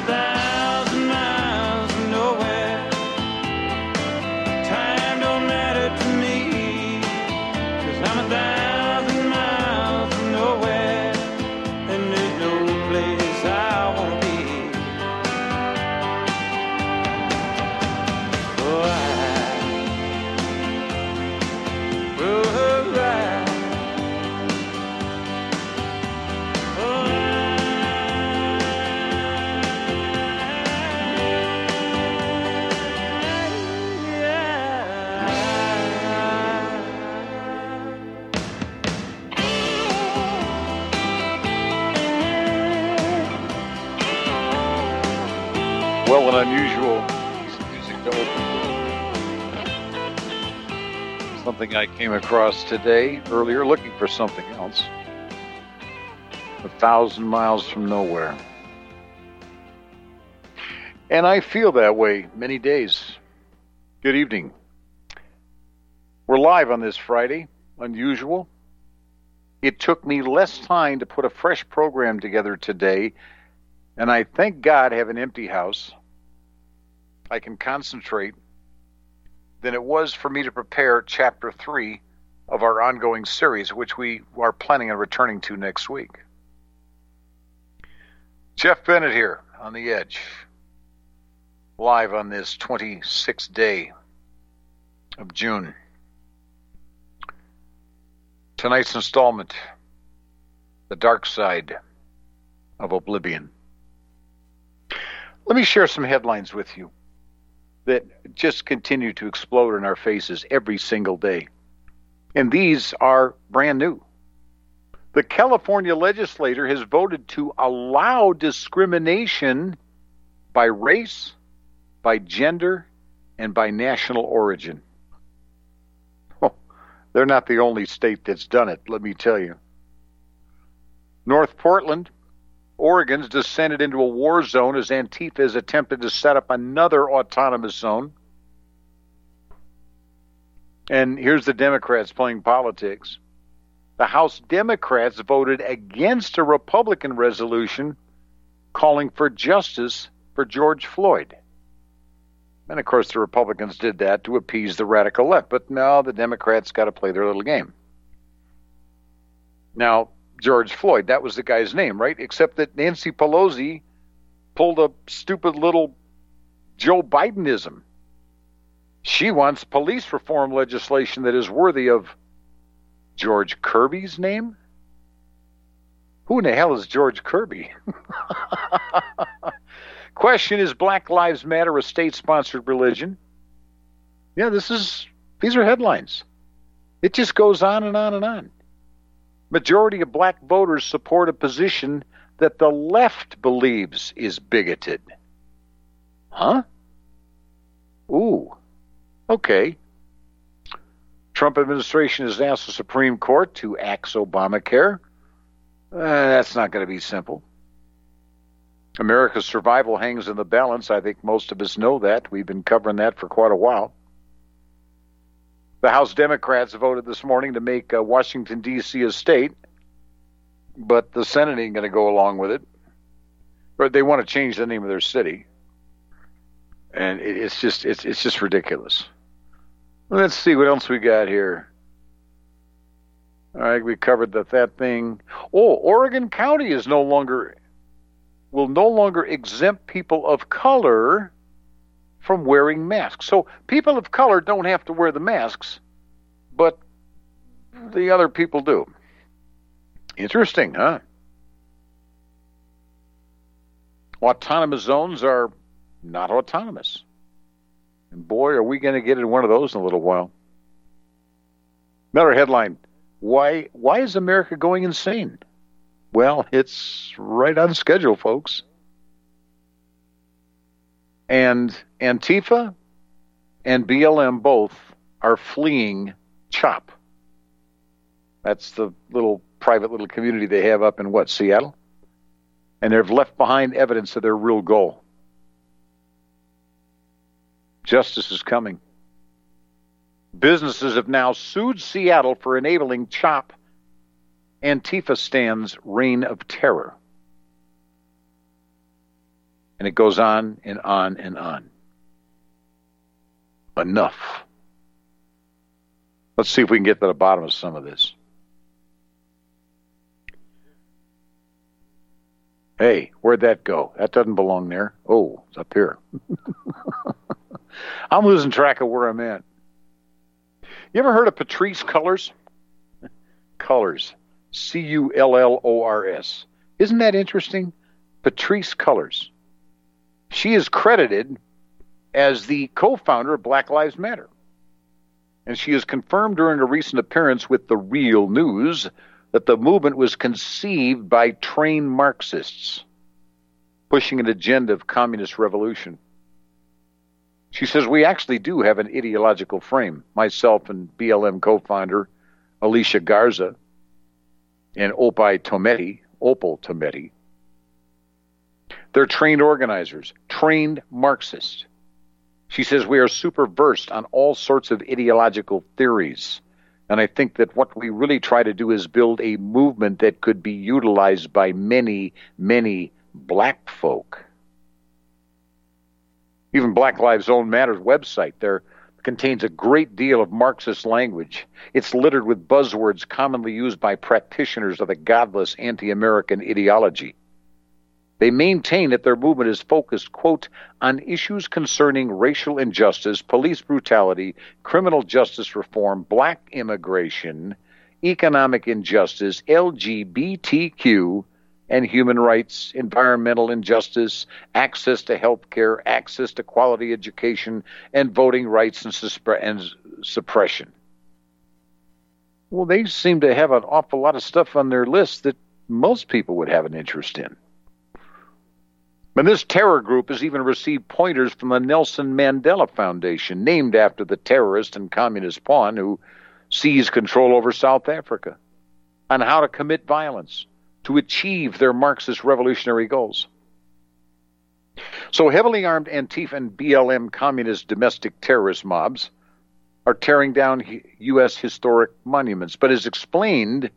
1,000 miles from nowhere. Time don't matter to me, 'cause I'm 1,000 miles from nowhere, and there's no place I wanna be. Oh, Well, an unusual piece of music to open. Something I came across today, earlier, looking for something else. 1,000 miles from nowhere. And I feel that way many days. Good evening. We're live on this Friday, unusual. It took me less time to put a fresh program together today, and I thank God have an empty house. I can concentrate than it was for me to prepare Chapter 3 of our ongoing series, which we are planning on returning to next week. Jeff Bennett here on The Edge, live on this 26th day of June. Tonight's installment, The Dark Side of Oblivion. Let me share some headlines with you that just continue to explode in our faces every single day. And these are brand new. The California legislature has voted to allow discrimination by race, by gender, and by national origin. Oh, they're not the only state that's done it, let me tell you. North Portland, Oregon's descended into a war zone as Antifa has attempted to set up another autonomous zone. And here's the Democrats playing politics. The House Democrats voted against a Republican resolution calling for justice for George Floyd. And of course the Republicans did that to appease the radical left. But now the Democrats got to play their little game. Now, George Floyd, that was the guy's name, right? Except that Nancy Pelosi pulled a stupid little Joe Bidenism. She wants police reform legislation that is worthy of George Kirby's name? Who in the hell is George Kirby? Question, is Black Lives Matter a state-sponsored religion? Yeah, these are headlines. It just goes on and on and on. Majority of black voters support a position that the left believes is bigoted. Huh? Ooh. Okay. Trump administration has asked the Supreme Court to axe Obamacare. That's not going to be simple. America's survival hangs in the balance. I think most of us know that. We've been covering that for quite a while. The House Democrats voted this morning to make Washington, D.C. a state, but the Senate ain't going to go along with it. Or they want to change the name of their city. And it's just ridiculous. Let's see what else we got here. All right, we covered that thing. Oh, Oregon County will no longer exempt people of color from wearing masks. So people of color don't have to wear the masks, but the other people do. Interesting, huh? Autonomous zones are not autonomous. And boy, are we going to get in one of those in a little while. Another headline. Why is America going insane? Well, it's right on schedule, folks. And Antifa and BLM both are fleeing CHOP. That's the private little community they have up in Seattle? And they've left behind evidence of their real goal. Justice is coming. Businesses have now sued Seattle for enabling CHOP Antifa stands' reign of terror. And it goes on and on and on. Enough. Let's see if we can get to the bottom of some of this. Hey, where'd that go? That doesn't belong there. Oh, it's up here. I'm losing track of where I'm at. You ever heard of Patrisse Cullors? Cullors. Cullors. Isn't that interesting? Patrisse Cullors. She is credited as the co-founder of Black Lives Matter. And she has confirmed during a recent appearance with The Real News that the movement was conceived by trained Marxists pushing an agenda of communist revolution. She says, we actually do have an ideological frame. Myself and BLM co-founder Alicia Garza and Opal Tometi. They're trained organizers, trained Marxists. She says we are super versed on all sorts of ideological theories. And I think that what we really try to do is build a movement that could be utilized by many, many black folk. Even Black Lives Matter website there contains a great deal of Marxist language. It's littered with buzzwords commonly used by practitioners of the godless anti-American ideology. They maintain that their movement is focused, quote, on issues concerning racial injustice, police brutality, criminal justice reform, black immigration, economic injustice, LGBTQ, and human rights, environmental injustice, access to health care, access to quality education, and voting rights and suppression. Well, they seem to have an awful lot of stuff on their list that most people would have an interest in. And this terror group has even received pointers from the Nelson Mandela Foundation, named after the terrorist and communist pawn who seized control over South Africa, on how to commit violence to achieve their Marxist revolutionary goals. So heavily armed Antifa and BLM communist domestic terrorist mobs are tearing down U.S. historic monuments. But as explained,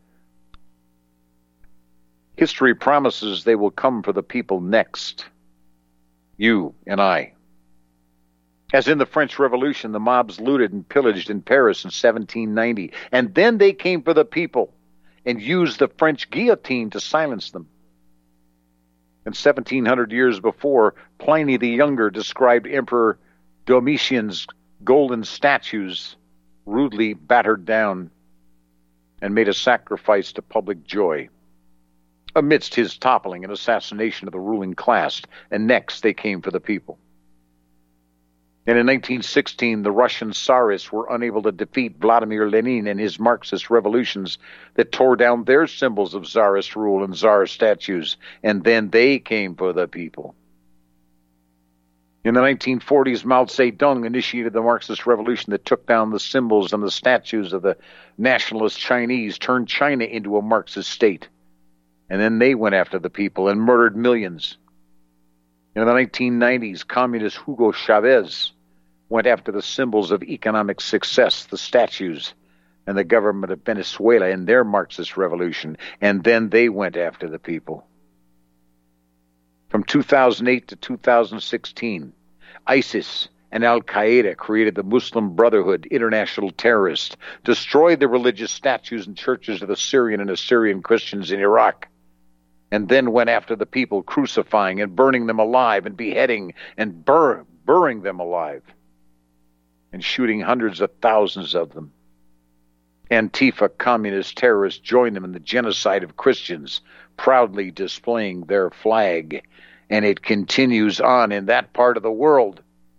history promises they will come for the people next. You and I. As in the French Revolution, the mobs looted and pillaged in Paris in 1790. And then they came for the people and used the French guillotine to silence them. And 1700 years before, Pliny the Younger described Emperor Domitian's golden statues rudely battered down and made a sacrifice to public joy amidst his toppling and assassination of the ruling class. And next they came for the people. And in 1916, the Russian Tsarists were unable to defeat Vladimir Lenin and his Marxist revolutions that tore down their symbols of Tsarist rule and Tsar statues. And then they came for the people. In the 1940s, Mao Zedong initiated the Marxist revolution that took down the symbols and the statues of the nationalist Chinese, turned China into a Marxist state. And then they went after the people and murdered millions. In the 1990s, communist Hugo Chavez went after the symbols of economic success, the statues, and the government of Venezuela in their Marxist revolution. And then they went after the people. From 2008 to 2016, ISIS and Al-Qaeda created the Muslim Brotherhood, international terrorists, destroyed the religious statues and churches of the Syrian and Assyrian Christians in Iraq, and then went after the people, crucifying and burning them alive and beheading and burying them alive and shooting hundreds of thousands of them. Antifa communist terrorists joined them in the genocide of Christians, proudly displaying their flag. And it continues on in that part of the world.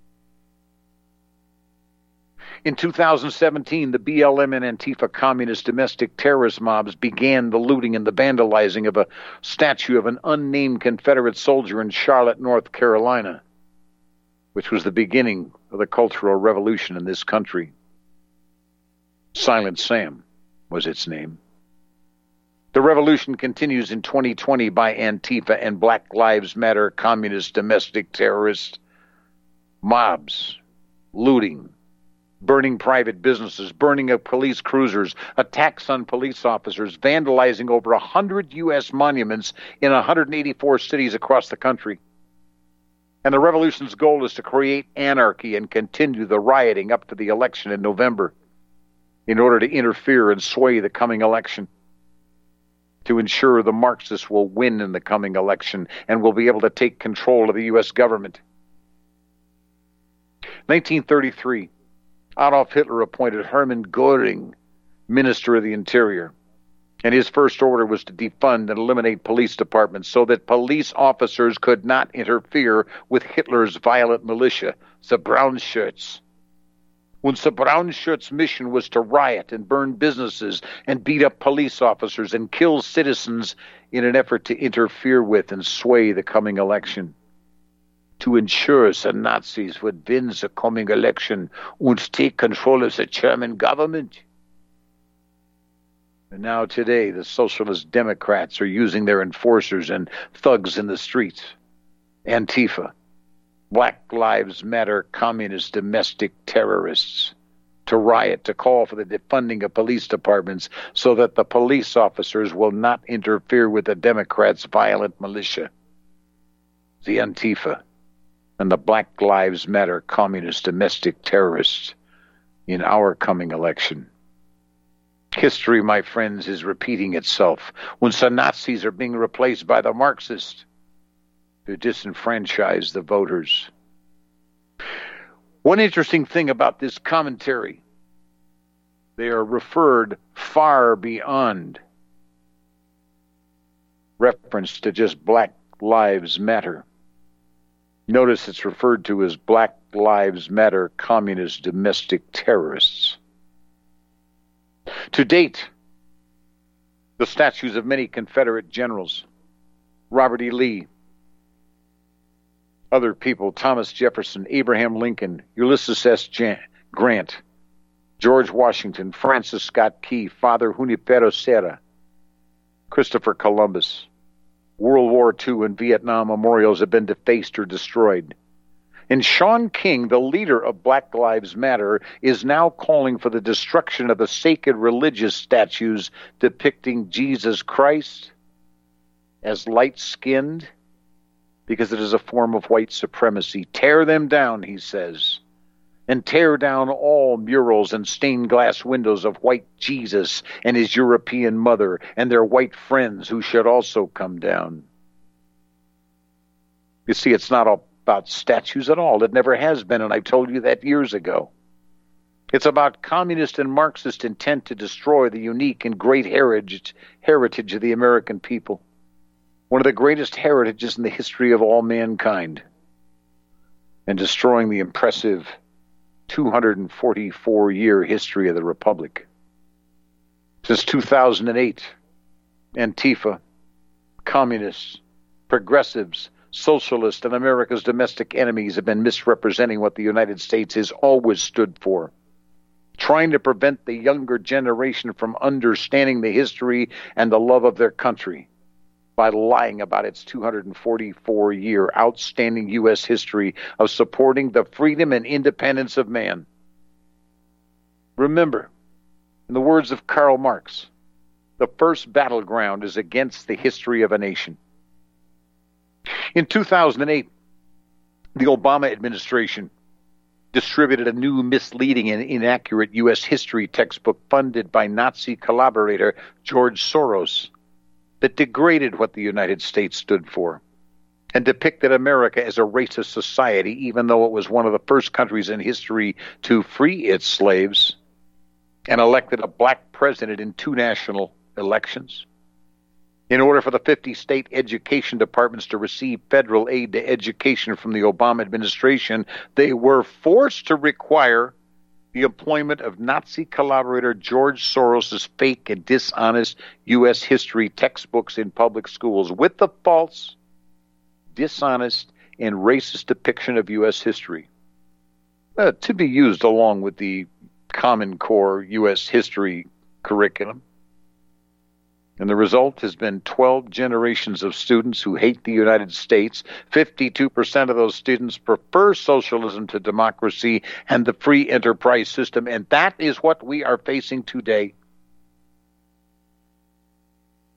In 2017, the BLM and Antifa communist domestic terrorist mobs began the looting and the vandalizing of a statue of an unnamed Confederate soldier in Charlotte, North Carolina, which was the beginning of the Cultural Revolution in this country. Silent Sam was its name. The revolution continues in 2020 by Antifa and Black Lives Matter communist domestic terrorist mobs, looting, burning private businesses, burning of police cruisers, attacks on police officers, vandalizing over 100 U.S. monuments in 184 cities across the country. And the revolution's goal is to create anarchy and continue the rioting up to the election in November in order to interfere and sway the coming election, to ensure the Marxists will win in the coming election and will be able to take control of the U.S. government. 1933, Adolf Hitler appointed Hermann Göring Minister of the Interior, and his first order was to defund and eliminate police departments so that police officers could not interfere with Hitler's violent militia, the Brown Shirts. When the Brown Shirts' mission was to riot and burn businesses and beat up police officers and kill citizens in an effort to interfere with and sway the coming election, to ensure the Nazis would win the coming election and take control of the German government. And now today, the Socialist Democrats are using their enforcers and thugs in the streets, Antifa, Black Lives Matter communist domestic terrorists, to riot, to call for the defunding of police departments so that the police officers will not interfere with the Democrats' violent militia. The Antifa and the Black Lives Matter communist domestic terrorists in our coming election. History, my friends, is repeating itself when some Nazis are being replaced by the Marxists to disenfranchise the voters. One interesting thing about this commentary, they are referred far beyond reference to just Black Lives Matter. Notice it's referred to as Black Lives Matter communist domestic terrorists. To date, the statues of many Confederate generals, Robert E. Lee, other people, Thomas Jefferson, Abraham Lincoln, Ulysses S. Grant, George Washington, Francis Scott Key, Father Junipero Serra, Christopher Columbus, World War II and Vietnam memorials have been defaced or destroyed. And Shaun King, the leader of Black Lives Matter, is now calling for the destruction of the sacred religious statues depicting Jesus Christ as light-skinned, because it is a form of white supremacy. Tear them down, he says, and tear down all murals and stained glass windows of white Jesus and his European mother and their white friends who should also come down. You see, it's not about statues at all. It never has been, and I told you that years ago. It's about communist and Marxist intent to destroy the unique and great heritage of the American people. One of the greatest heritages in the history of all mankind. And destroying the impressive 244-year history of the Republic. Since 2008, Antifa, communists, progressives, socialists, and America's domestic enemies have been misrepresenting what the United States has always stood for, trying to prevent the younger generation from understanding the history and the love of their country by lying about its 244-year outstanding U.S. history of supporting the freedom and independence of man. Remember, in the words of Karl Marx, the first battleground is against the history of a nation. In 2008, the Obama administration distributed a new misleading and inaccurate U.S. history textbook funded by Nazi collaborator George Soros that degraded what the United States stood for and depicted America as a racist society, even though it was one of the first countries in history to free its slaves and elected a black president in 2 national elections. In order for the 50 state education departments to receive federal aid to education from the Obama administration, they were forced to require the employment of Nazi collaborator George Soros' fake and dishonest U.S. history textbooks in public schools with the false, dishonest, and racist depiction of U.S. history to be used along with the Common Core U.S. history curriculum. And the result has been 12 generations of students who hate the United States. 52% of those students prefer socialism to democracy and the free enterprise system. And that is what we are facing today.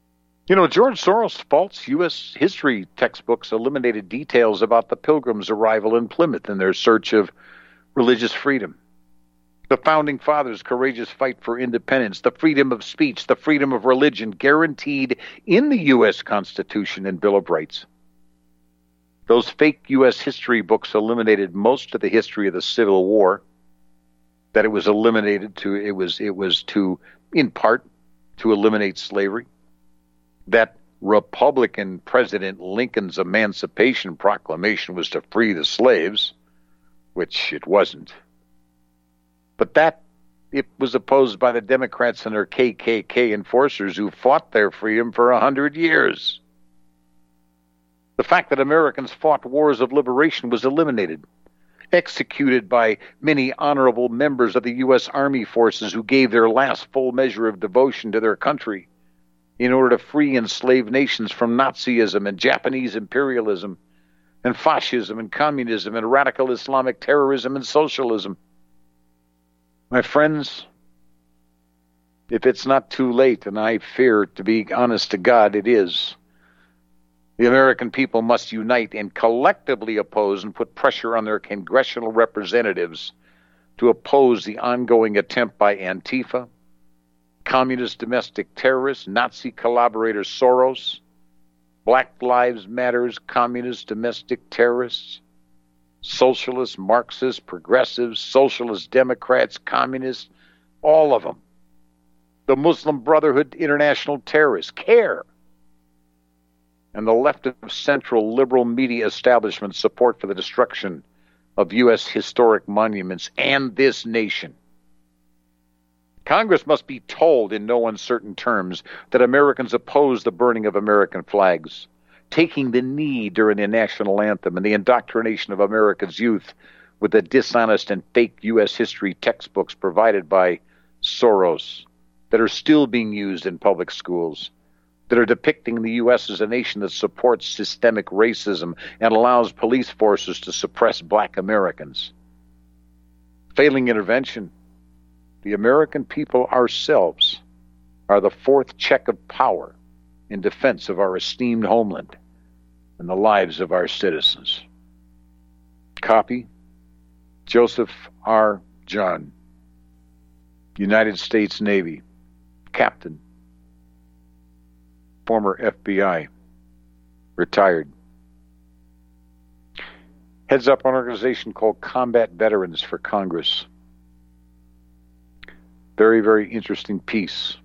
You know, George Soros' false U.S. history textbooks eliminated details about the Pilgrims' arrival in Plymouth in their search of religious freedom. The Founding Fathers' courageous fight for independence, the freedom of speech, the freedom of religion guaranteed in the U.S. Constitution and Bill of Rights. Those fake U.S. history books eliminated most of the history of the Civil War. That it was eliminated to, it was to, in part, to eliminate slavery. That Republican President Lincoln's Emancipation Proclamation was to free the slaves, which it wasn't. But that it was opposed by the Democrats and their KKK enforcers who fought their freedom for 100 years. The fact that Americans fought wars of liberation was eliminated, executed by many honorable members of the U.S. Army forces who gave their last full measure of devotion to their country in order to free enslaved nations from Nazism and Japanese imperialism and fascism and communism and radical Islamic terrorism and socialism. My friends, if it's not too late, and I fear, to be honest to God, it is, the American people must unite and collectively oppose and put pressure on their congressional representatives to oppose the ongoing attempt by Antifa, communist domestic terrorists, Nazi collaborator Soros, Black Lives Matters, communist domestic terrorists, socialists, Marxists, progressives, socialist Democrats, communists, all of them. The Muslim Brotherhood international terrorists, CARE, and the left of central liberal media establishment support for the destruction of U.S. historic monuments and this nation. Congress must be told in no uncertain terms that Americans oppose the burning of American flags, taking the knee during the national anthem and the indoctrination of America's youth with the dishonest and fake U.S. history textbooks provided by Soros that are still being used in public schools, that are depicting the U.S. as a nation that supports systemic racism and allows police forces to suppress black Americans. Failing intervention, the American people ourselves are the fourth check of power in defense of our esteemed homeland and the lives of our citizens. Copy, Joseph R. John, United States Navy, Captain, former FBI, retired. Heads up an organization called Combat Veterans for Congress. Very, very interesting piece.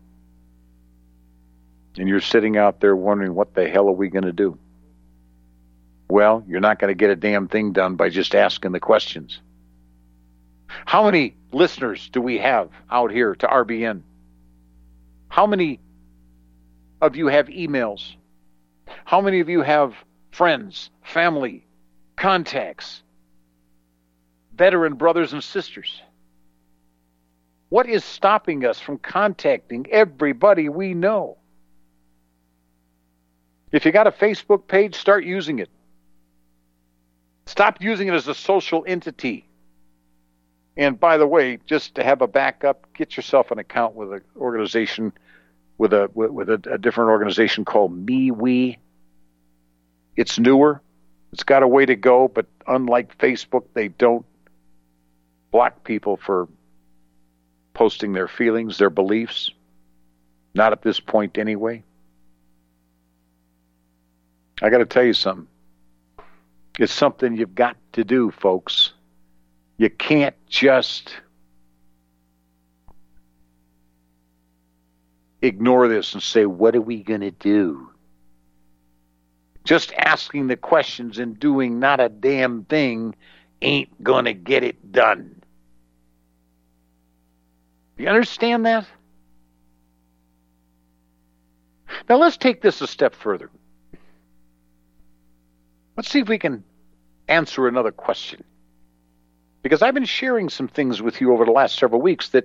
And you're sitting out there wondering, what the hell are we going to do? Well, you're not going to get a damn thing done by just asking the questions. How many listeners do we have out here to RBN? How many of you have emails? How many of you have friends, family, contacts, veteran brothers and sisters? What is stopping us from contacting everybody we know? If you got a Facebook page, start using it. Stop using it as a social entity. And by the way, just to have a backup, get yourself an account with an organization, with a different organization called MeWe. It's newer. It's got a way to go, but unlike Facebook, they don't block people for posting their feelings, their beliefs. Not at this point anyway. I got to tell you something. It's something you've got to do, folks. You can't just ignore this and say, what are we going to do? Just asking the questions and doing not a damn thing ain't going to get it done. You understand that? Now let's take this a step further. Let's see if we can answer another question. Because I've been sharing some things with you over the last several weeks that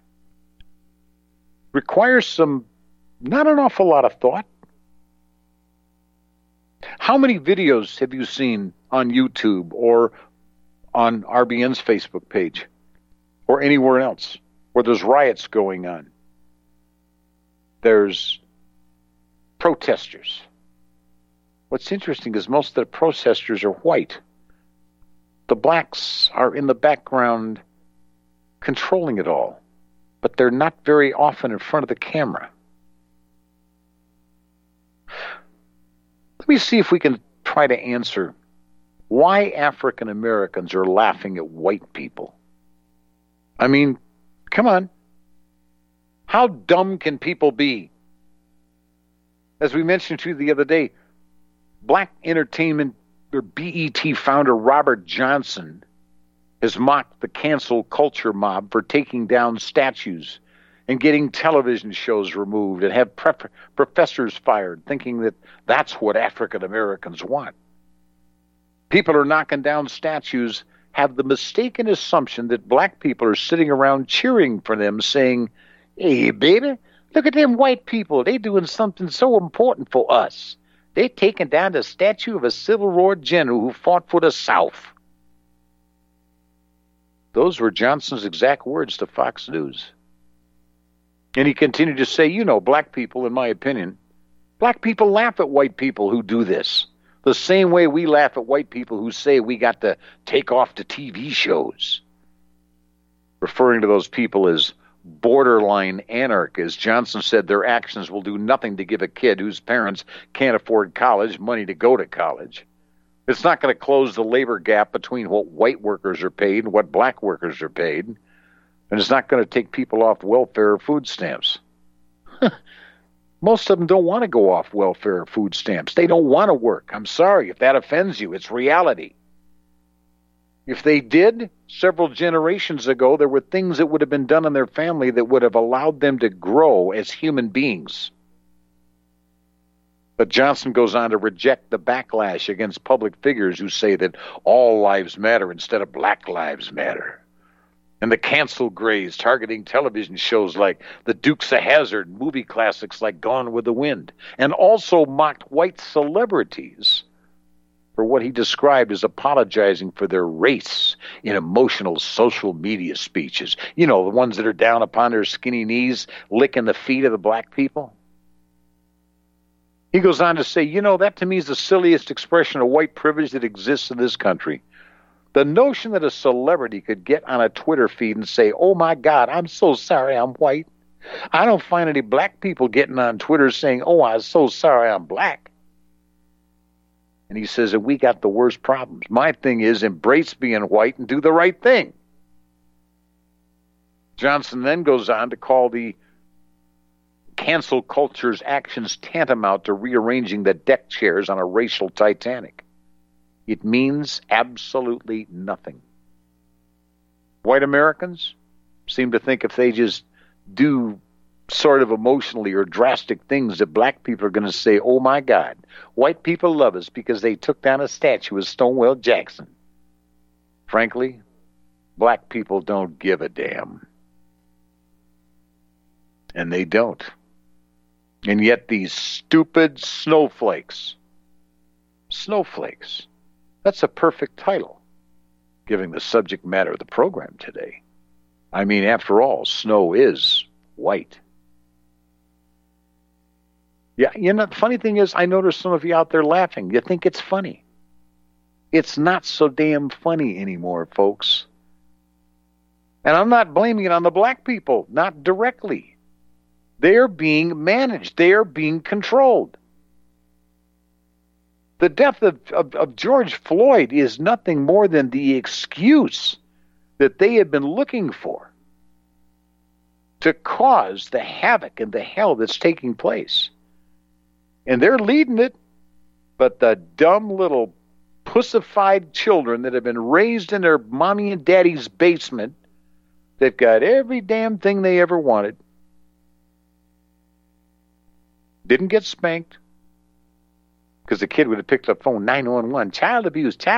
require not an awful lot of thought. How many videos have you seen on YouTube or on RBN's Facebook page or anywhere else where there's riots going on? There's protesters. What's interesting is most of the protesters are white. The blacks are in the background controlling it all, but they're not very often in front of the camera. Let me see if we can try to answer why African Americans are laughing at white people. I mean, come on. How dumb can people be? As we mentioned to you the other day, Black Entertainment, or BET founder Robert Johnson, has mocked the cancel culture mob for taking down statues and getting television shows removed and have professors fired, thinking that that's what African Americans want. People are knocking down statues, have the mistaken assumption that black people are sitting around cheering for them, saying, "Hey, baby, look at them white people. They doing something so important for us. They taking down the statue of a Civil War general who fought for the South." Those were Johnson's exact words to Fox News. And he continued to say, black people, in my opinion, black people laugh at white people who do this, the same way we laugh at white people who say we got to take off the TV shows. Referring to those people as borderline anarchists, Johnson said their actions will do nothing to give a kid whose parents can't afford college money to go to college. It's not going to close the labor gap between what white workers are paid and what black workers are paid. And it's not going to take people off welfare or food stamps. Most of them don't want to go off welfare or food stamps. They don't want to work. I'm sorry if that offends you. It's reality. If they did, several generations ago, there were things that would have been done in their family that would have allowed them to grow as human beings. But Johnson goes on to reject the backlash against public figures who say that all lives matter instead of black lives matter. And the cancel grays targeting television shows like The Dukes of Hazzard, movie classics like Gone with the Wind, and also mocked white celebrities for what he described as apologizing for their race in emotional social media speeches. The ones that are down upon their skinny knees, licking the feet of the black people. He goes on to say, that to me is the silliest expression of white privilege that exists in this country. The notion that a celebrity could get on a Twitter feed and say, "Oh my God, I'm so sorry I'm white." I don't find any black people getting on Twitter saying, "Oh, I'm so sorry I'm black." And he says that we got the worst problems. My thing is embrace being white and do the right thing. Johnson then goes on to call the cancel culture's actions tantamount to rearranging the deck chairs on a racial Titanic. It means absolutely nothing. White Americans seem to think if they just do sort of emotionally or drastic things that black people are going to say, "Oh my God, white people love us because they took down a statue of Stonewall Jackson." Frankly, black people don't give a damn. And they don't. And yet these stupid snowflakes, that's a perfect title, given the subject matter of the program today. I mean, after all, snow is white. Yeah, the funny thing is, I notice some of you out there laughing. You think it's funny. It's not so damn funny anymore, folks. And I'm not blaming it on the black people, not directly. They are being managed. They are being controlled. The death of George Floyd is nothing more than the excuse that they have been looking for to cause the havoc and the hell that's taking place. And they're leading it, but the dumb little pussified children that have been raised in their mommy and daddy's basement that got every damn thing they ever wanted, didn't get spanked, because the kid would have picked up phone 911, child abuse. I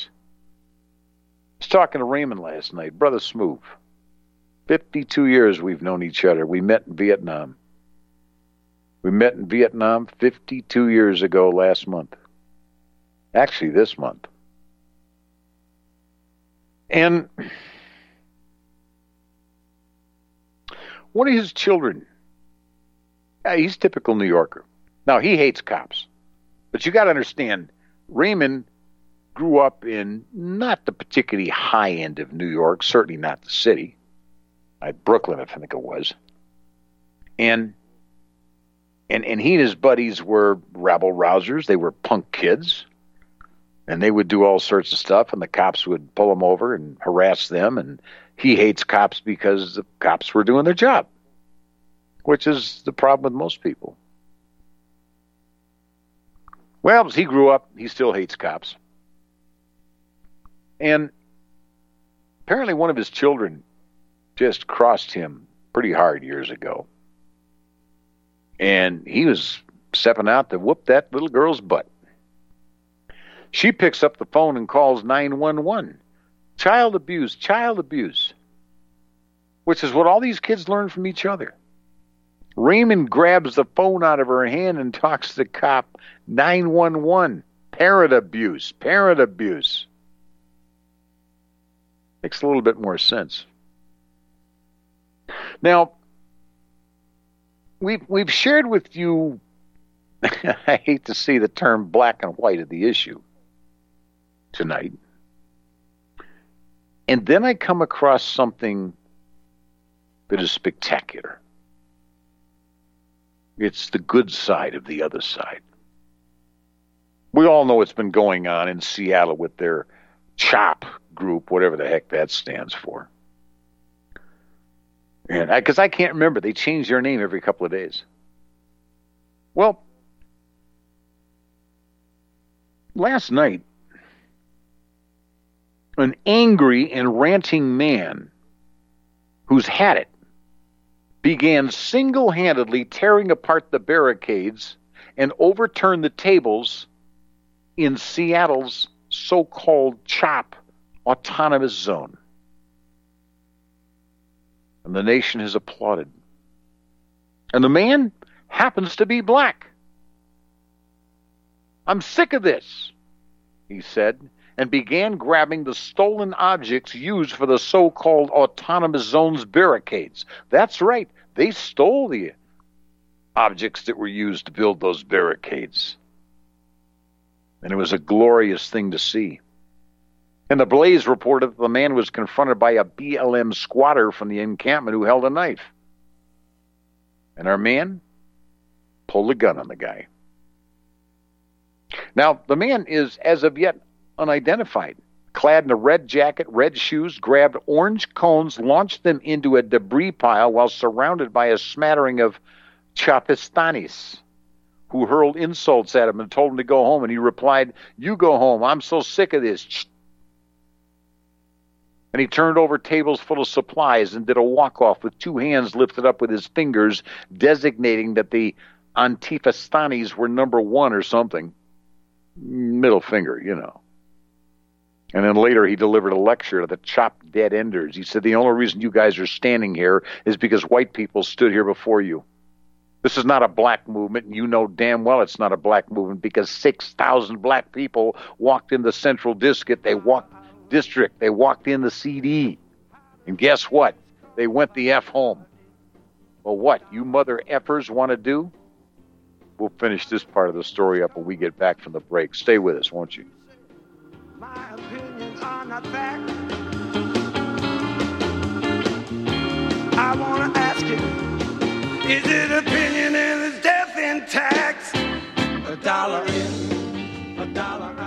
was talking to Raymond last night, Brother Smoove. 52 years we've known each other. We met in Vietnam. 52 years ago last month. Actually, this month. And one of his children, he's typical New Yorker. Now, he hates cops. But you got to understand, Raymond grew up in not the particularly high end of New York, certainly not the city. Brooklyn, I think it was. And he and his buddies were rabble-rousers. They were punk kids. And they would do all sorts of stuff, and the cops would pull them over and harass them. And he hates cops because the cops were doing their job, which is the problem with most people. Well, as he grew up, he still hates cops. And apparently one of his children just crossed him pretty hard years ago. And he was stepping out to whoop that little girl's butt. She picks up the phone and calls 911. Child abuse, which is what all these kids learn from each other. Raymond grabs the phone out of her hand and talks to the cop. 911. Parent abuse. Makes a little bit more sense. Now, we've shared with you, I hate to see the term black and white of the issue tonight. And then I come across something that is spectacular. It's the good side of the other side. We all know what's been going on in Seattle with their CHOP group, whatever the heck that stands for. And because I can't remember, they change their name every couple of days. Well, last night, an angry and ranting man who's had it began single-handedly tearing apart the barricades and overturned the tables in Seattle's so-called CHOP autonomous zone. And the nation has applauded. And the man happens to be black. I'm sick of this, he said, and began grabbing the stolen objects used for the so-called autonomous zone's barricades. That's right, they stole the objects that were used to build those barricades. And it was a glorious thing to see. And the Blaze reported that the man was confronted by a BLM squatter from the encampment who held a knife. And our man pulled a gun on the guy. Now, the man is, as of yet, unidentified, clad in a red jacket, red shoes, grabbed orange cones, launched them into a debris pile while surrounded by a smattering of Chapistanis, who hurled insults at him and told him to go home. And he replied, "You go home. I'm so sick of this." And he turned over tables full of supplies and did a walk-off with two hands lifted up with his fingers, designating that the Antifastanis were number one or something. Middle finger, you know. And then later he delivered a lecture to the CHOP dead enders. He said, the only reason you guys are standing here is because white people stood here before you. This is not a black movement, and you know damn well it's not a black movement because 6,000 black people walked in the Central District. They walked in the CD. And guess what? They went the F home. Well, what you mother effers want to do? We'll finish this part of the story up when we get back from the break. Stay with us, won't you? My opinions are not fact. I want to ask you, is it opinion and is death in tax? $1 in, $1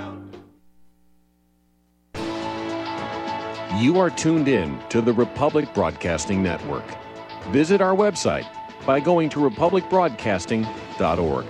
out. You are tuned in to the Republic Broadcasting Network. Visit our website by going to republicbroadcasting.org.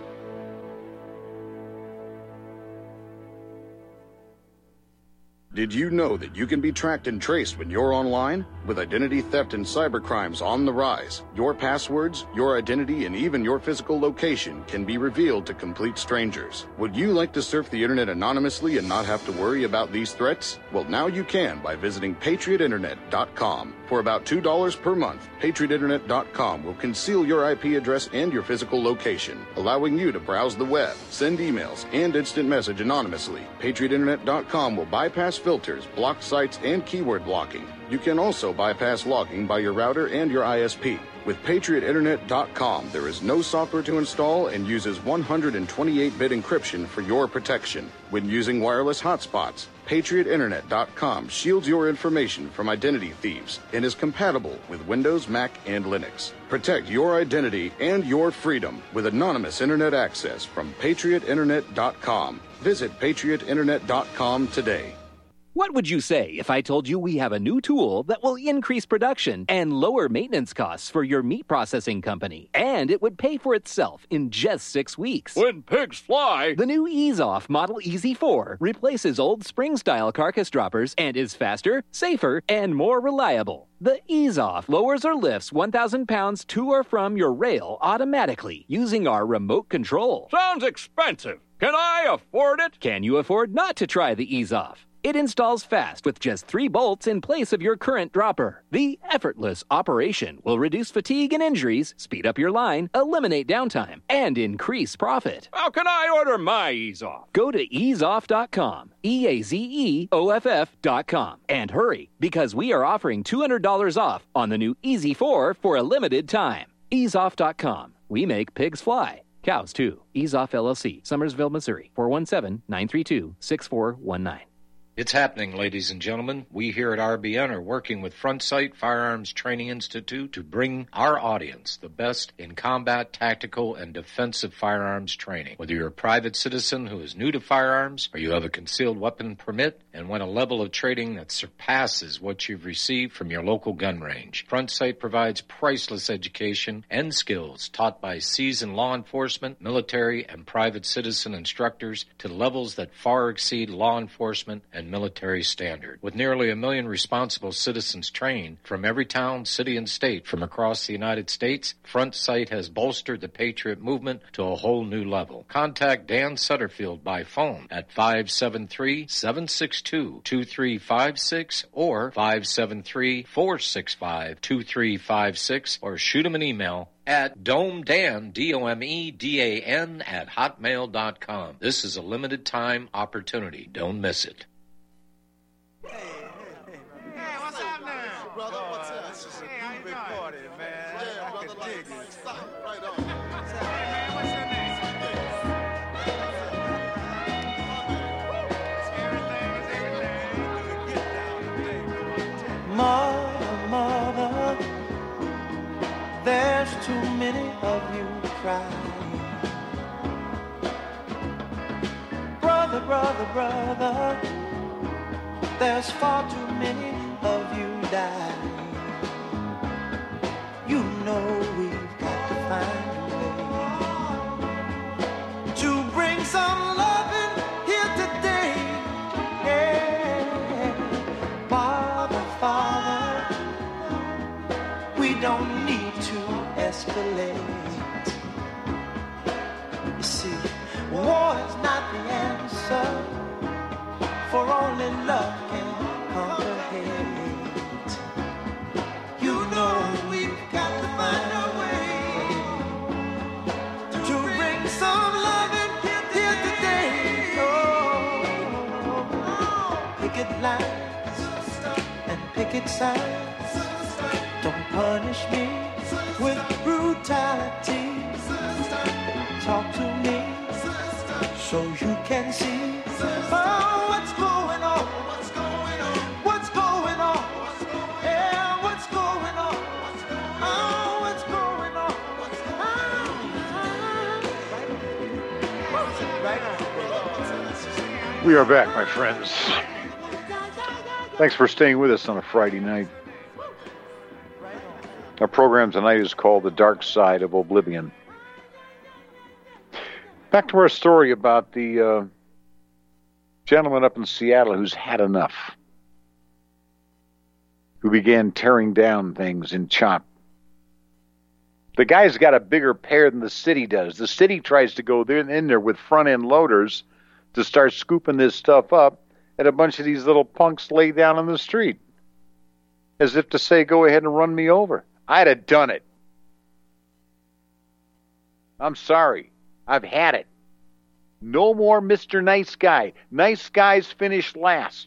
Did you know that you can be tracked and traced when you're online? With identity theft and cybercrimes on the rise, your passwords, your identity, and even your physical location can be revealed to complete strangers. Would you like to surf the internet anonymously and not have to worry about these threats? Well, now you can by visiting patriotinternet.com. For about $2 per month, PatriotInternet.com will conceal your IP address and your physical location, allowing you to browse the web, send emails, and instant message anonymously. PatriotInternet.com will bypass filters, block sites, and keyword blocking. You can also bypass logging by your router and your ISP. With PatriotInternet.com, there is no software to install and uses 128-bit encryption for your protection. When using wireless hotspots, PatriotInternet.com shields your information from identity thieves and is compatible with Windows, Mac, and Linux. Protect your identity and your freedom with anonymous internet access from PatriotInternet.com. Visit PatriotInternet.com today. What would you say if I told you we have a new tool that will increase production and lower maintenance costs for your meat processing company? And it would pay for itself in just 6 weeks. When pigs fly! The new Ease-Off Model Easy 4 replaces old spring-style carcass droppers and is faster, safer, and more reliable. The Ease-Off lowers or lifts 1,000 pounds to or from your rail automatically using our remote control. Sounds expensive. Can I afford it? Can you afford not to try the Ease-Off? It installs fast with just 3 bolts in place of your current dropper. The effortless operation will reduce fatigue and injuries, speed up your line, eliminate downtime, and increase profit. How can I order my Ease-Off? Go to easeoff.com, EAZEOFF.com, and hurry, because we are offering $200 off on the new Easy 4 for a limited time. Easeoff.com. We make pigs fly. Cows, too. Ease-Off LLC, Summersville, Missouri, 417-932-6419. It's happening, ladies and gentlemen. We here at RBN are working with Front Sight Firearms Training Institute to bring our audience the best in combat, tactical, and defensive firearms training. Whether you're a private citizen who is new to firearms, or you have a concealed weapon permit and want a level of training that surpasses what you've received from your local gun range, Front Sight provides priceless education and skills taught by seasoned law enforcement, military, and private citizen instructors to levels that far exceed law enforcement and military standard. With nearly 1 million responsible citizens trained from every town, city, and state from across the United States, Front Sight has bolstered the Patriot movement to a whole new level. Contact Dan Sutterfield by phone at 573-762-2356 or 573-465-2356 or shoot him an email at domedan, DOMEDAN, at hotmail.com. This is a limited time opportunity. Don't miss it. Hey, what's up now? Brother, what's up? This is a big party, man. Yeah, brother, like it. Stop right on. Hey, man, what's your name? Mother, mother, there's too many of you crying. Brother, brother, brother, there's far too many of you dying. You know we've got to find a way to bring some loving here today. Yeah. Father, Father, we don't need to escalate. You see, war is not the answer, for only love can conquer hate. You know we've got to find a way to bring some love in here today. Oh, picket lines and picket signs don't punish me with brutality. Talk to me so you can see. Oh, what's going on? What's going on? What's going on? Yeah, what's going on? Oh, what's going on? We are back, my friends. Thanks for staying with us on a Friday night. Our program tonight is called The Dark Side of Oblivion. Back to our story about the gentleman up in Seattle who's had enough, who began tearing down things in CHOP. The guy's got a bigger pair than the city does. The city tries to go in there with front-end loaders to start scooping this stuff up, and a bunch of these little punks lay down on the street. as if to say, go ahead and run me over. I'd have done it. I'm sorry. I've had it. No more Mr. Nice Guy. Nice guys finish last.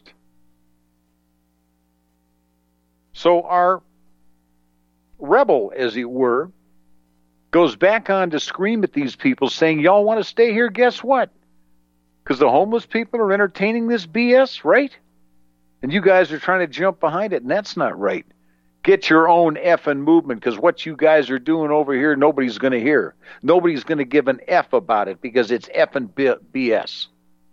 So our rebel, as it were, goes back on to scream at these people saying, y'all want to stay here? Guess what? Because the homeless people are entertaining this BS, right? And you guys are trying to jump behind it, and that's not right. Get your own effing movement, because what you guys are doing over here, nobody's going to hear. Nobody's going to give an F about it because it's effing BS.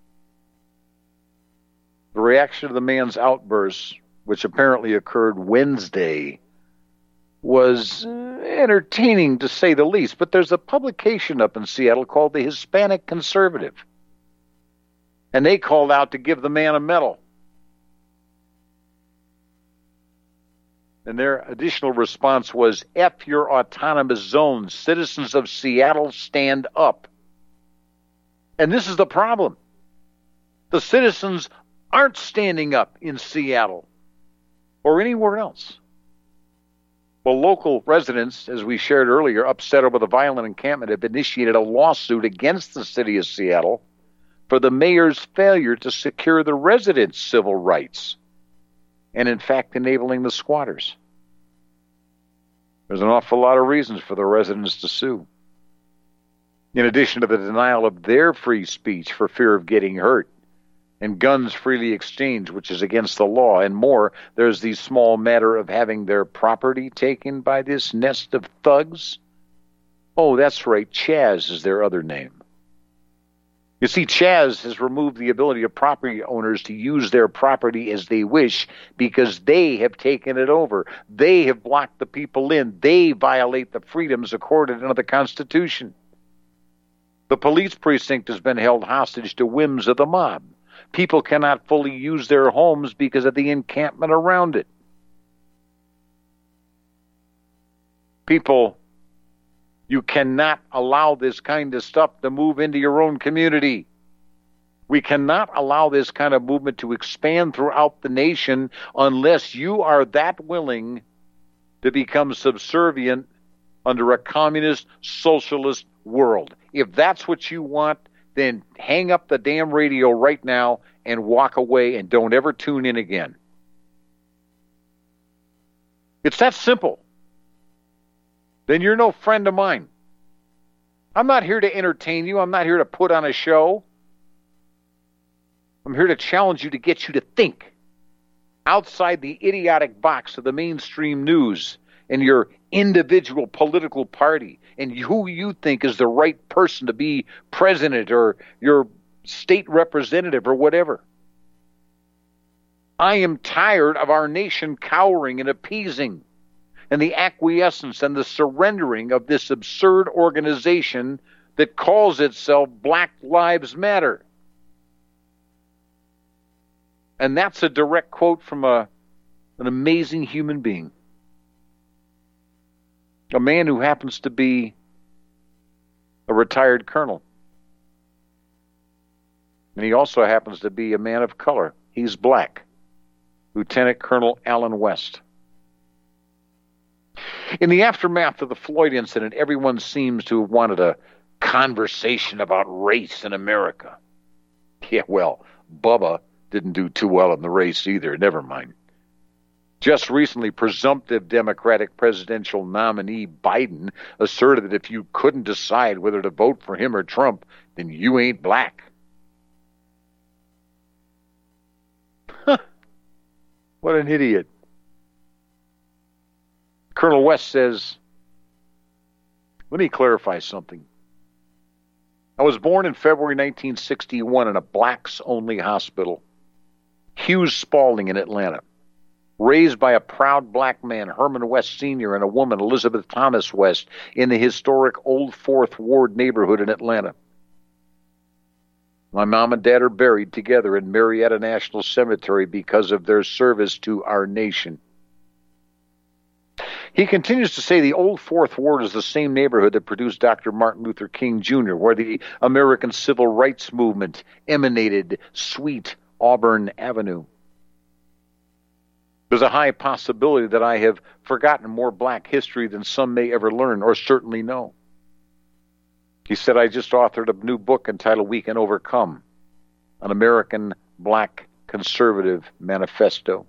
The reaction to the man's outburst, which apparently occurred Wednesday, was entertaining to say the least. But there's a publication up in Seattle called the Hispanic Conservative. And they called out to give the man a medal. And their additional response was, F your autonomous zones. Citizens of Seattle, stand up. And this is the problem. The citizens aren't standing up in Seattle or anywhere else. Well, local residents, as we shared earlier, upset over the violent encampment, have initiated a lawsuit against the city of Seattle for the mayor's failure to secure the residents' civil rights and, in fact, enabling the squatters. There's an awful lot of reasons for the residents to sue. In addition to the denial of their free speech for fear of getting hurt, and guns freely exchanged, which is against the law, and more, there's the small matter of having their property taken by this nest of thugs. Oh, that's right, Chaz is their other name. You see, Chaz has removed the ability of property owners to use their property as they wish because they have taken it over. They have blocked the people in. They violate the freedoms accorded under the Constitution. The police precinct has been held hostage to whims of the mob. People cannot fully use their homes because of the encampment around it. People, you cannot allow this kind of stuff to move into your own community. We cannot allow this kind of movement to expand throughout the nation unless you are that willing to become subservient under a communist, socialist world. If that's what you want, then hang up the damn radio right now and walk away and don't ever tune in again. It's that simple. Then you're no friend of mine. I'm not here to entertain you. I'm not here to put on a show. I'm here to challenge you, to get you to think outside the idiotic box of the mainstream news and your individual political party and who you think is the right person to be president or your state representative or whatever. I am tired of our nation cowering and appeasing and the acquiescence and the surrendering of this absurd organization that calls itself Black Lives Matter. And that's a direct quote from an amazing human being. A man who happens to be a retired colonel. And he also happens to be a man of color. He's black. Lieutenant Colonel Allen West. In the aftermath of the Floyd incident, everyone seems to have wanted a conversation about race in America. Yeah, well, Bubba didn't do too well in the race either. Never mind. Just recently, presumptive Democratic presidential nominee Biden asserted that if you couldn't decide whether to vote for him or Trump, then you ain't black. What an idiot. Colonel West says, let me clarify something. I was born in February 1961 in a blacks-only hospital, Hughes Spalding in Atlanta. Raised by a proud black man, Herman West Sr., and a woman, Elizabeth Thomas West, in the historic Old Fourth Ward neighborhood in Atlanta. My mom and dad are buried together in Marietta National Cemetery because of their service to our nation. He continues to say the Old Fourth Ward is the same neighborhood that produced Dr. Martin Luther King Jr., where the American Civil Rights Movement emanated, sweet Auburn Avenue. There's a high possibility that I have forgotten more black history than some may ever learn or certainly know. He said, I just authored a new book entitled We Can Overcome, an American Black Conservative Manifesto.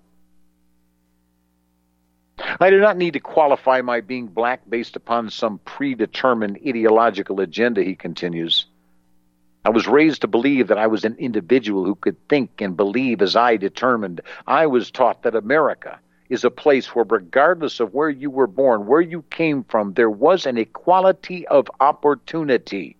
I do not need to qualify my being black based upon some predetermined ideological agenda, he continues. I was raised to believe that I was an individual who could think and believe as I determined. I was taught that America is a place where, regardless of where you were born, where you came from, there was an equality of opportunity.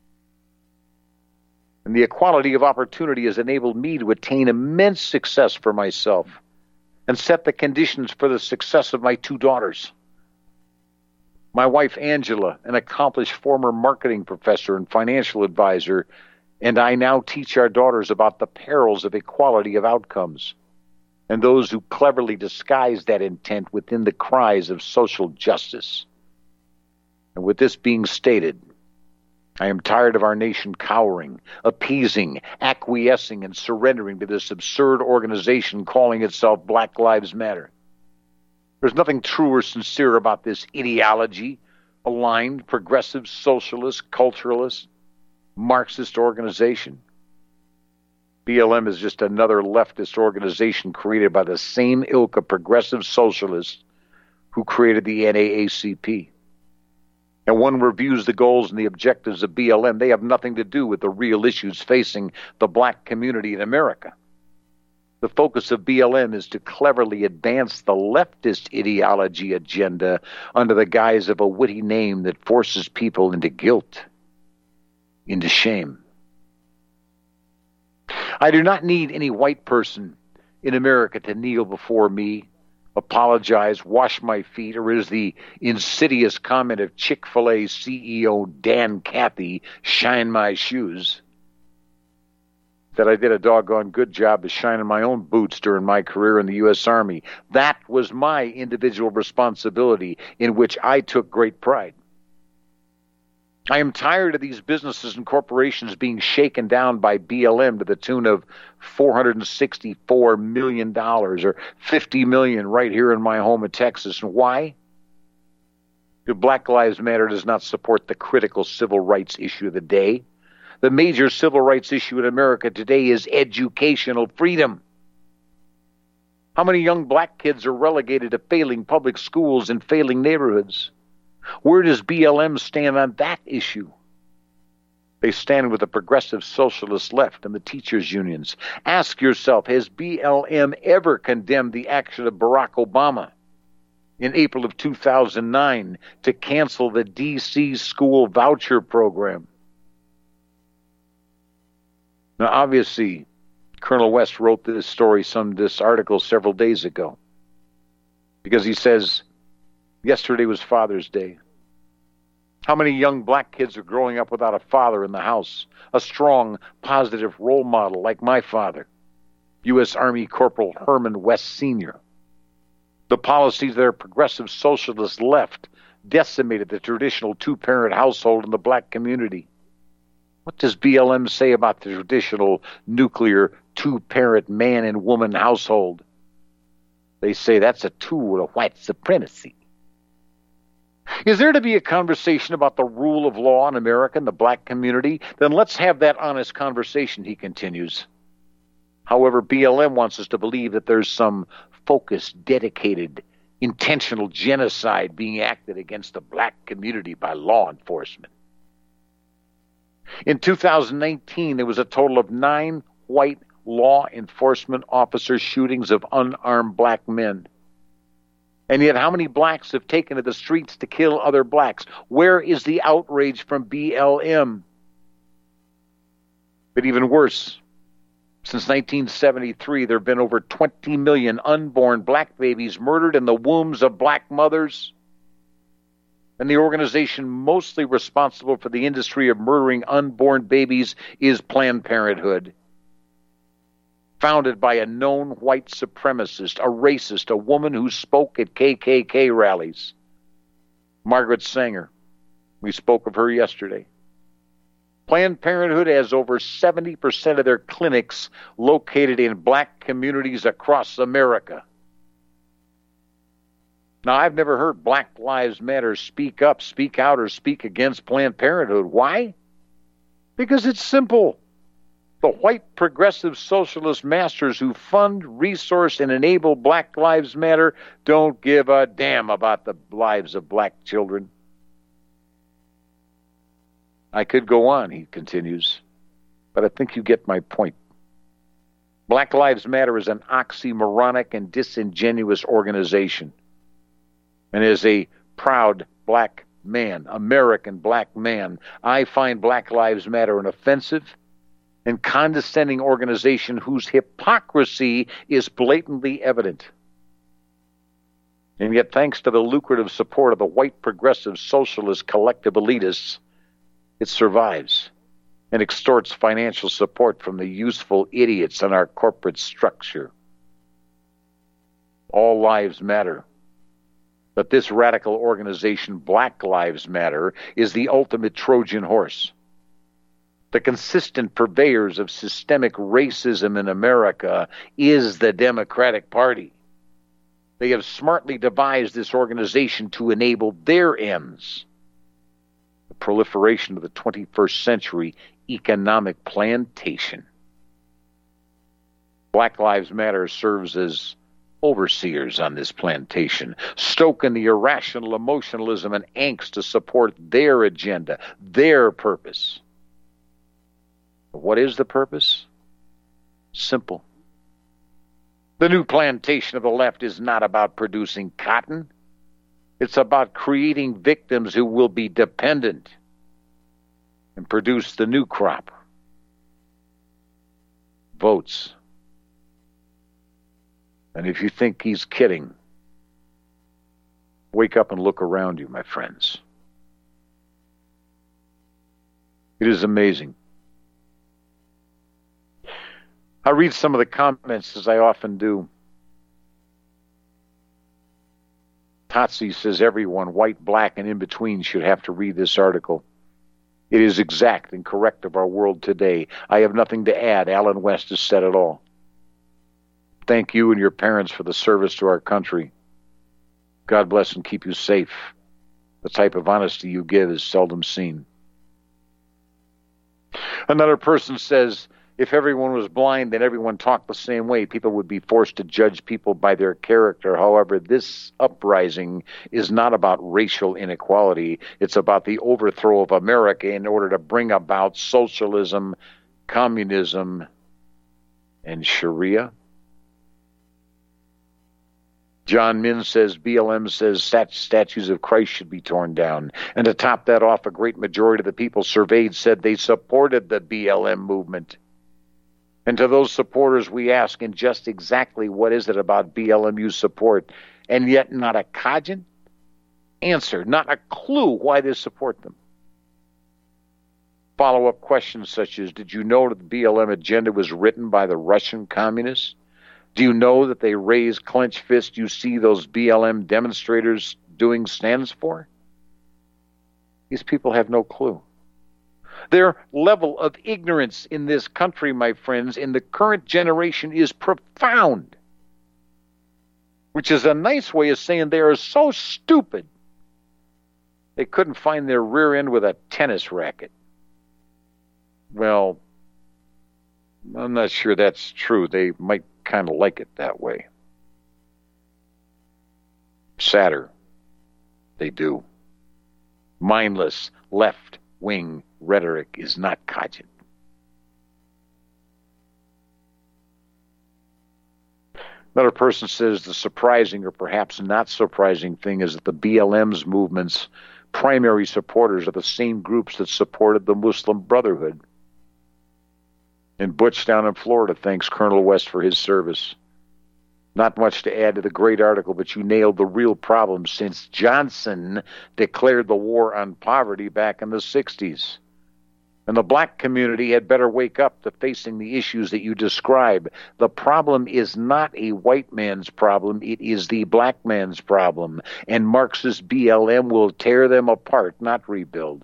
And the equality of opportunity has enabled me to attain immense success for myself and set the conditions for the success of my two daughters. My wife, Angela, an accomplished former marketing professor and financial advisor, and I now teach our daughters about the perils of equality of outcomes and those who cleverly disguise that intent within the cries of social justice. And with this being stated, I am tired of our nation cowering, appeasing, acquiescing, and surrendering to this absurd organization calling itself Black Lives Matter. There's nothing true or sincere about this ideology-aligned, progressive, socialist, culturalist, Marxist organization. BLM is just another leftist organization created by the same ilk of progressive socialists who created the NAACP. And one reviews the goals and the objectives of BLM. They have nothing to do with the real issues facing the black community in America. The focus of BLM is to cleverly advance the leftist ideology agenda under the guise of a witty name that forces people into guilt, into shame. I do not need any white person in America to kneel before me, apologize, wash my feet, or as the insidious comment of Chick-fil-A CEO Dan Cathy, shine my shoes. That I did a doggone good job of shining my own boots during my career in the U.S. Army. That was my individual responsibility in which I took great pride. I am tired of these businesses and corporations being shaken down by BLM to the tune of $464 million or $50 million right here in my home of Texas. And why? Because Black Lives Matter does not support the critical civil rights issue of the day. The major civil rights issue in America today is educational freedom. How many young black kids are relegated to failing public schools and failing neighborhoods? Where does BLM stand on that issue? They stand with the progressive socialist left and the teachers' unions. Ask yourself, has BLM ever condemned the action of Barack Obama in April of 2009 to cancel the D.C. school voucher program? Now, obviously, Colonel West wrote this article several days ago because he says, yesterday was Father's Day. How many young black kids are growing up without a father in the house, a strong, positive role model like my father, U.S. Army Corporal Herman West Sr.? The policies that our progressive socialist left decimated the traditional two-parent household in the black community. What does BLM say about the traditional nuclear two-parent man and woman household? They say that's a tool of white supremacy. Is there to be a conversation about the rule of law in America and the black community? Then let's have that honest conversation, he continues. However, BLM wants us to believe that there's some focused, dedicated, intentional genocide being acted against the black community by law enforcement. In 2019, there was a total of 9 white law enforcement officer shootings of unarmed black men. And yet, how many blacks have taken to the streets to kill other blacks? Where is the outrage from BLM? But even worse, since 1973, there have been over 20 million unborn black babies murdered in the wombs of black mothers. And the organization mostly responsible for the industry of murdering unborn babies is Planned Parenthood. Founded by a known white supremacist, a racist, a woman who spoke at KKK rallies. Margaret Sanger. We spoke of her yesterday. Planned Parenthood has over 70% of their clinics located in black communities across America. Now, I've never heard Black Lives Matter speak up, speak out, or speak against Planned Parenthood. Why? Because it's simple. The white progressive socialist masters who fund, resource, and enable Black Lives Matter don't give a damn about the lives of black children. I could go on, he continues, but I think you get my point. Black Lives Matter is an oxymoronic and disingenuous organization. And as a proud black man, American black man, I find Black Lives Matter an offensive and condescending organization whose hypocrisy is blatantly evident. And yet, thanks to the lucrative support of the white progressive socialist collective elitists, it survives and extorts financial support from the useful idiots in our corporate structure. All lives matter. But this radical organization, Black Lives Matter, is the ultimate Trojan horse. The consistent purveyors of systemic racism in America is the Democratic Party. They have smartly devised this organization to enable their ends. The proliferation of the 21st century economic plantation. Black Lives Matter serves as overseers on this plantation, stoking the irrational emotionalism and angst to support their agenda, their purpose. But what is the purpose? Simple. The new plantation of the left is not about producing cotton. It's about creating victims who will be dependent and produce the new crop. Votes. And if you think he's kidding, wake up and look around you, my friends. It is amazing. I read some of the comments, as I often do. Tatsi says everyone, white, black, and in between, should have to read this article. It is exact and correct of our world today. I have nothing to add. Alan West has said it all. Thank you and your parents for the service to our country. God bless and keep you safe. The type of honesty you give is seldom seen. Another person says, if everyone was blind, then everyone talked the same way. People would be forced to judge people by their character. However, this uprising is not about racial inequality. It's about the overthrow of America in order to bring about socialism, communism, and Sharia. John Min says, BLM says statues of Christ should be torn down. And to top that off, a great majority of the people surveyed said they supported the BLM movement. And to those supporters, we ask, in just exactly what is it about BLM you support? And yet not a cogent answer, not a clue why they support them. Follow-up questions such as, did you know that the BLM agenda was written by the Russian communists? Do you know that they raise clenched fists you see those BLM demonstrators doing stands for? These people have no clue. Their level of ignorance in this country, my friends, in the current generation is profound, which is a nice way of saying they are so stupid they couldn't find their rear end with a tennis racket. Well, I'm not sure that's true. They might kind of like it that way. Sadder, they do. Mindless left-wing rhetoric is not cogent. Another person says the surprising or perhaps not surprising thing is that the BLM's movement's primary supporters are the same groups that supported the Muslim Brotherhood. And Butch down in Florida thanks Colonel West for his service. Not much to add to the great article, but you nailed the real problem since Johnson declared the war on poverty back in the 60s. And the black community had better wake up to facing the issues that you describe. The problem is not a white man's problem. It is the black man's problem. And Marxist BLM will tear them apart, not rebuild.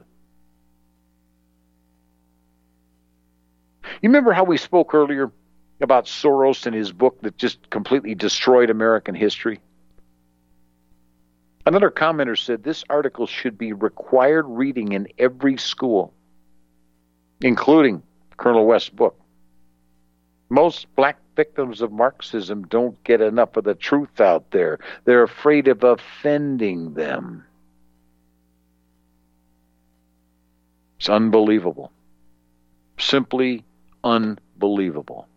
You remember how we spoke earlier about Soros and his book that just completely destroyed American history? Another commenter said this article should be required reading in every school, including Colonel West's book. Most black victims of Marxism don't get enough of the truth out there. They're afraid of offending them. It's unbelievable. Simply unbelievable.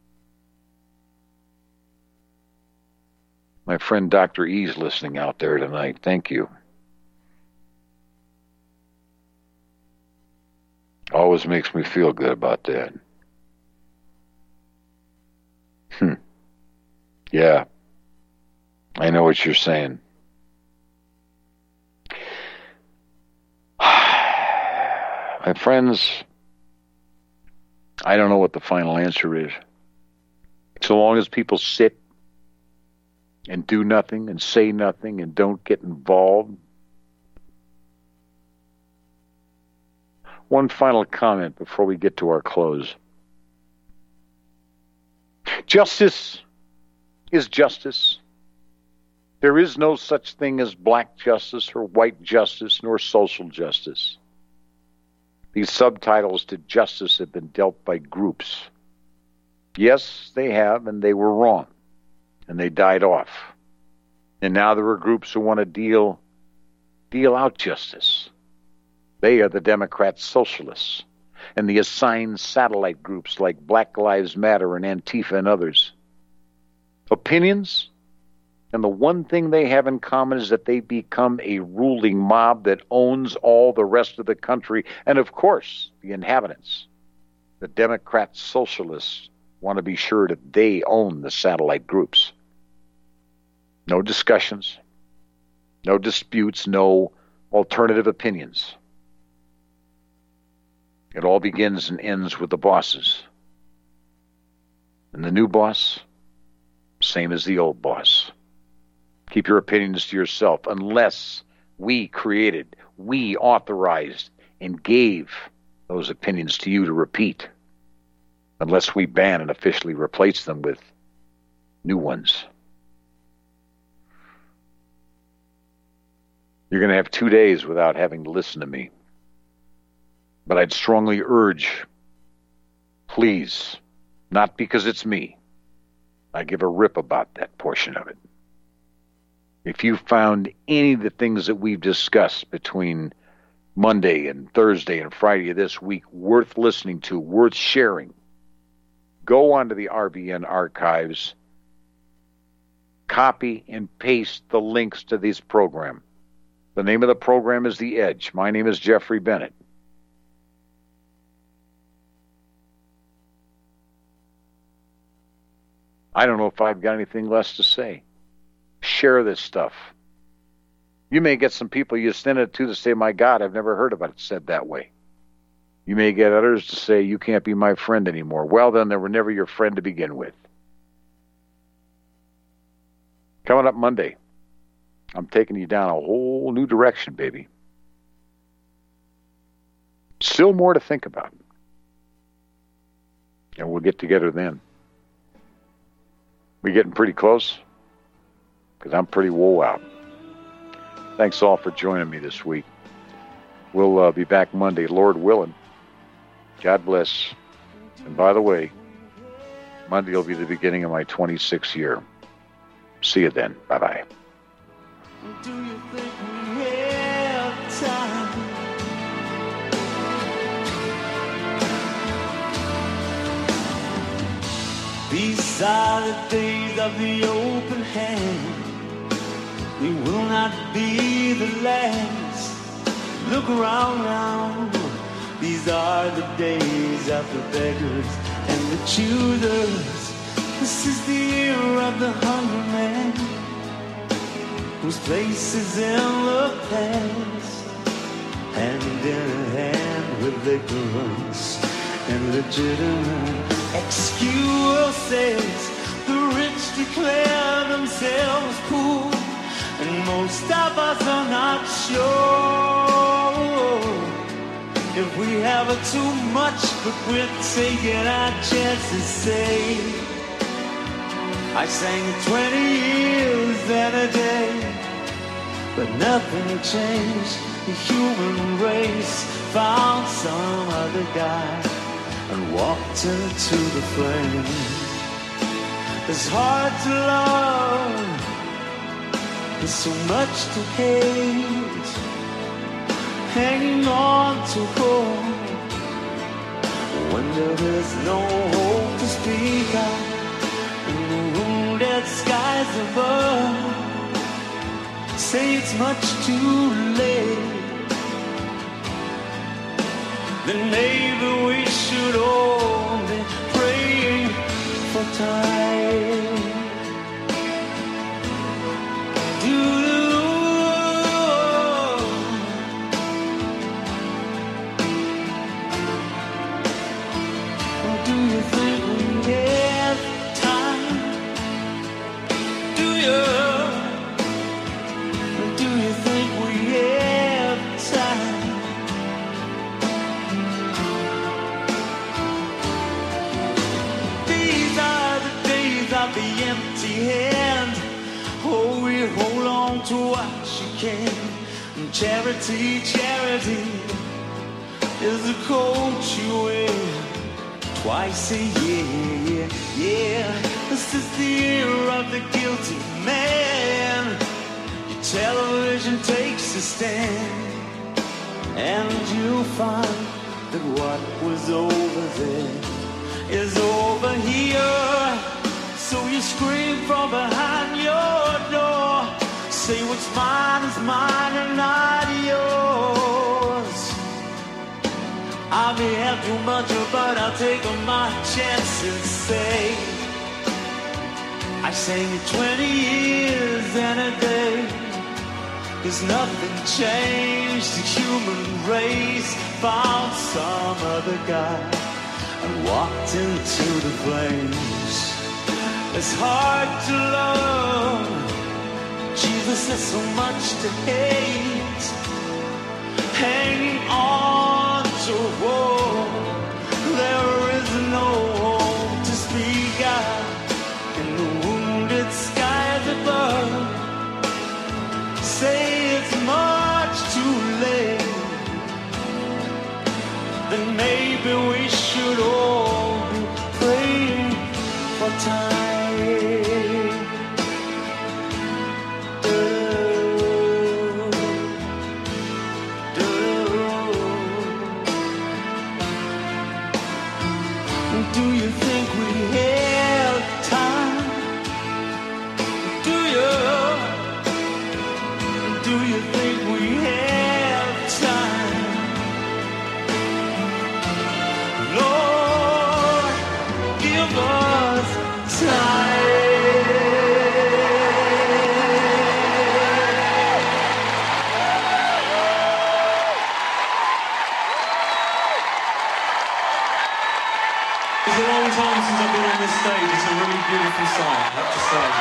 My friend Dr. E's listening out there tonight. Thank you. Always makes me feel good about that. Yeah, I know what you're saying. My friends, I don't know what the final answer is. So long as people sit and do nothing and say nothing and don't get involved. One final comment before we get to our close. Justice is justice. There is no such thing as black justice or white justice nor social justice. These subtitles to justice have been dealt by groups. Yes, they have, and they were wrong, and they died off. And now there are groups who want to deal out justice. They are the Democrat socialists and the assigned satellite groups like Black Lives Matter and Antifa and others. Opinions, and the one thing they have in common is that they become a ruling mob that owns all the rest of the country, and of course, the inhabitants. The Democrat socialists want to be sure that they own the satellite groups. No discussions, no disputes, no alternative opinions. It all begins and ends with the bosses. And the new boss, same as the old boss. Keep your opinions to yourself unless we created, we authorized, and gave those opinions to you to repeat. Unless we ban and officially replace them with new ones. You're going to have 2 days without having to listen to me. But I'd strongly urge, please, not because it's me. I give a rip about that portion of it. If you found any of the things that we've discussed between Monday and Thursday and Friday of this week worth listening to, worth sharing, go onto the RBN archives, copy and paste the links to this program. The name of the program is The Edge. My name is Jeffrey Bennett. I don't know if I've got anything less to say. Share this stuff. You may get some people you send it to say, my God, I've never heard about it said that way. You may get others to say, you can't be my friend anymore. Well, then they were never your friend to begin with. Coming up Monday, I'm taking you down a whole new direction, baby. Still more to think about. And we'll get together then. We getting pretty close? Because I'm pretty woe out. Thanks all for joining me this week. We'll be back Monday, Lord willing. God bless. And by the way, Monday will be the beginning of my 26th year. See you then. Bye-bye. Do you think we have time? These are the days of the open hand. We will not be the last. Look around now. These are the days of the beggars and the choosers. This is the year of the hungry man, whose place is in the past, hand in hand with ignorance and legitimate excuses. The rich declare themselves poor, and most of us are not sure if we have too much, but we're taking our chances. Say, I sang 20 years and a day. but nothing changed. The human race found some other guy and walked into the flame. It's hard to love, there's so much to hate, hanging on to hope when there is no hope to speak out in the wounded skies above. Say it's much too late, then maybe we should all be praying for time. Do you think we have time? Do you think we have time? These are the days of the empty hand. Oh, we hold on to what you can. Charity, charity is the coat you wear twice a year. Yeah, this is the year of the guilty man. Your television takes a stand, and you'll find that what was over there is over here. So you scream from behind your door, say what's mine is mine and not yours. I may have too much, but I'll take my chances. Say I sang it 20 years and a day. There's nothing changed. The human race found some other guy and walked into the flames. It's hard to love. Jesus has so much to hate, hanging on to hope. There is no hope to speak out in the wounded skies above. Say it's much too late, then maybe we should all be praying for time. Do you think we have time? Do you think we have time? Lord, give us time. It's a long time since I've been on this stage. It's a really beautiful song, I have to say.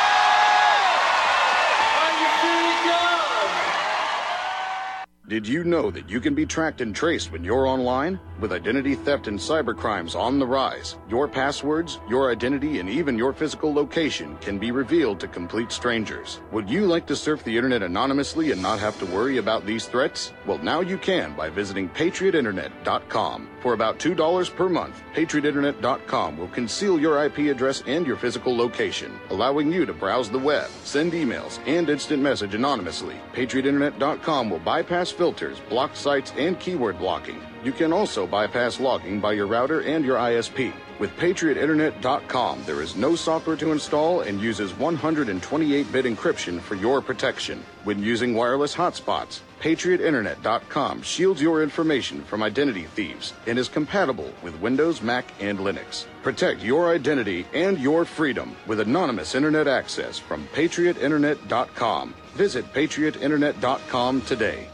Did you know that you can be tracked and traced when you're online? With identity theft and cybercrimes on the rise, your passwords, your identity, and even your physical location can be revealed to complete strangers. Would you like to surf the internet anonymously and not have to worry about these threats? Well, now you can by visiting patriotinternet.com. For about $2 per month, patriotinternet.com will conceal your IP address and your physical location, allowing you to browse the web, send emails, and instant message anonymously. patriotinternet.com will bypass filters, blocked sites, and keyword blocking. You can also bypass logging by your router and your ISP. With patriotinternet.com, there is no software to install and uses 128-bit encryption for your protection. When using wireless hotspots, patriotinternet.com shields your information from identity thieves and is compatible with Windows, Mac, and Linux. Protect your identity and your freedom with anonymous internet access from patriotinternet.com. Visit patriotinternet.com today.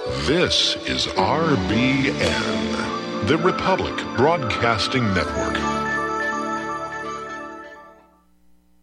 This is RBN, the Republic Broadcasting Network.